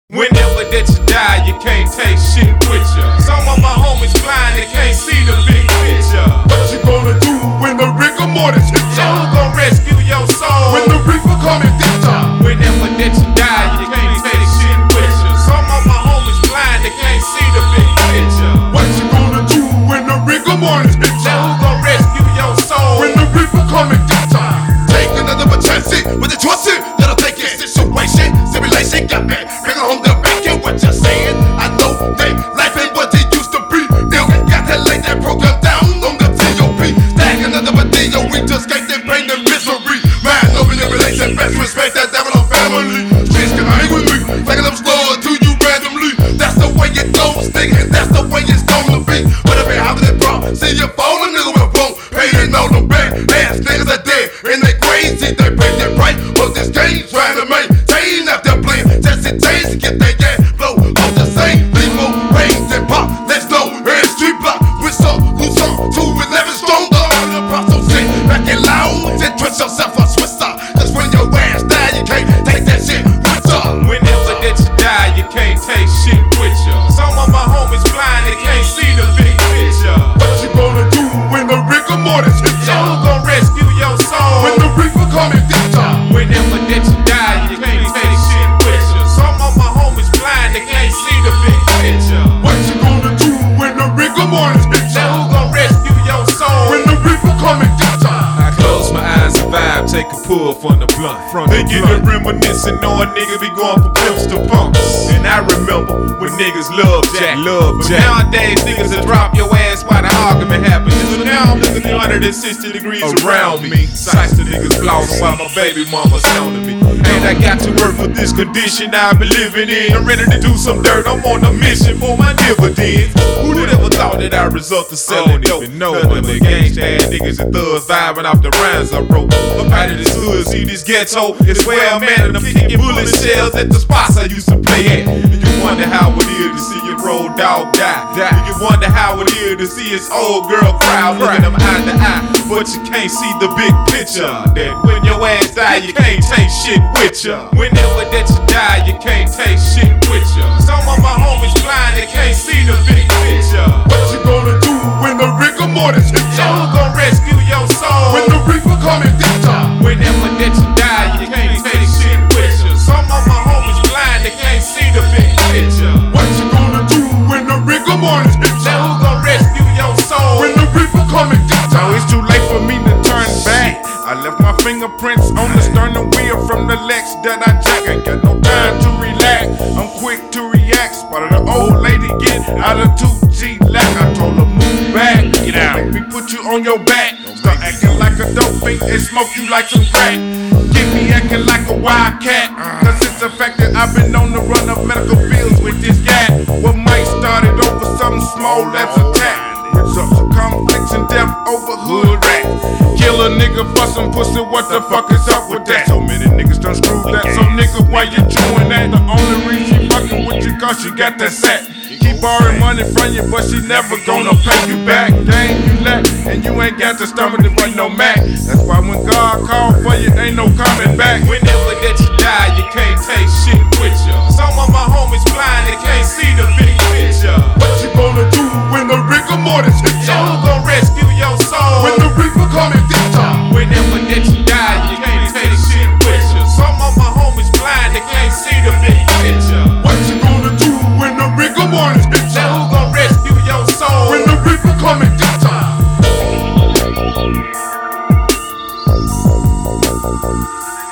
Whenever that you die, you can't take shit with ya. Some of my homies blind, they can't see the big picture. What you gonna do when the rigor mortis hit ya? Who gon' rescue your soul When the reaper come and get ya? Whenever that you die, you can't take shit with ya. Some of my homies blind, they can't see the big picture. What you gonna do when the rigor mortis hit ya? Who gon' rescue your soul When the reaper come and get ya? Take another chance with the trust it. That'll take your situation. Simulation got back. Bring home the bacon. What you saying? I know they life ain't what it used to be. Now got to lay that program down on the TOP. Stack another deal. We just can't bring the misery. Mind over your relation. Best respect that devil on family. Streets can hang with me. Taking them slow to you randomly. That's the way it goes, nigga. That's the way it's gonna be. Whatever happens, it bro. See you falling, nigga with a phone. Paying on them back. Ass niggas are dead. And they crazy. They pay their price. But this game trying to maintain after playing. Just it takes to get their gas blow off the same. Lethal range and pop. Let's go. And street block. With some who's on 211 stronger. On the process shit. Back in lounge and trust yourself a Swisser. Cause when your ass die, you can't take that shit with ya. Whenever that you die, you can't take shit with ya. Some of my homies blind, they can't see the big picture. What you gonna do when the rigor mortis hit Who ya? gon' rescue your soul When the reaper come and get ya? Whenever that you die, you can't take shit with ya. Some of my homies blind, they can't see the big picture. What you gonna do when the rigor mortis hit Now ya? who gon' rescue your soul When the reaper come and get ya? I close my eyes and vibe, take a pull from the blunt. They get to reminiscing, know a nigga be going from pimps to punks. And I remember when niggas love Jack. But nowadays niggas will drop your ass while the argument happens. So now I'm looking 360 degrees around me. Sights the niggas flossing while my baby mama sounding me. And I got to work for this condition I've been living in. I'm ready to do some dirt, I'm on a mission for my dividends. Who'd ever thought that I result to selling dope? None of the gangsta ass niggas and thugs vibing off the rhymes I wrote. Up out of this hood, see this ghetto, it's where I'm at, and I'm kicking bullet shells at the spots I used to play at. And you wonder how it is to see your road dog die. And you wonder how it is to see his old girl cry, looking them eye to eye, but you can't see the big picture. That when your ass die, you can't take shit with ya. Whenever that you die, you can't take shit with ya. Some of my homies blind, they can't see the big picture. What you gonna do when the rigor mortis hit Now who ya? gon' rescue your soul When the reaper come and get ya? Whenever that you die, you can't take shit with ya. Some of my homies blind, they can't see the big picture. What you gonna do when the rigor mortis hit Now ya? who gon' rescue your soul When the reaper come and get ya? Now it's too late for me to turn back. I left my fingerprints on the sternum wheel from the Lex that I jack. Ain't got no time to relax. I'm quick to react. Spotted an old lady get out of 2G lack. I told her move back. Get out. Make me put you on your back. Start acting like a dope fiend and smoke you like some crack. Get me acting like a wildcat. Cause it's a fact that I've been on the run of medical bills with this guy. What might started over something small that's attack. Results of conflicts and death over hood rats. Kill a nigga for some pussy, what the fuck is up with that? So many niggas done screwed that. So nigga, why you chewing that? The only reason she fucking with you cause she got that sack. Keep borrowing money from you, but she never gonna pay you back. Game you lack, and you ain't got the stomach to run no Mac. That's why when God called for you, ain't no coming back. Whenever that you die, you can't take shit with ya. Some of my homies blind, they can't see the big picture. What you gonna do when the rigor mortis hit Now who ya? gon' rescue your soul When the reaper come and get ya? Whenever that you die, you can't take shit with ya. Some of my homies blind, they can't see the big picture. What you gonna do when the rigor mortis hit Now ya? who gon' rescue your soul When the reaper come and get ya?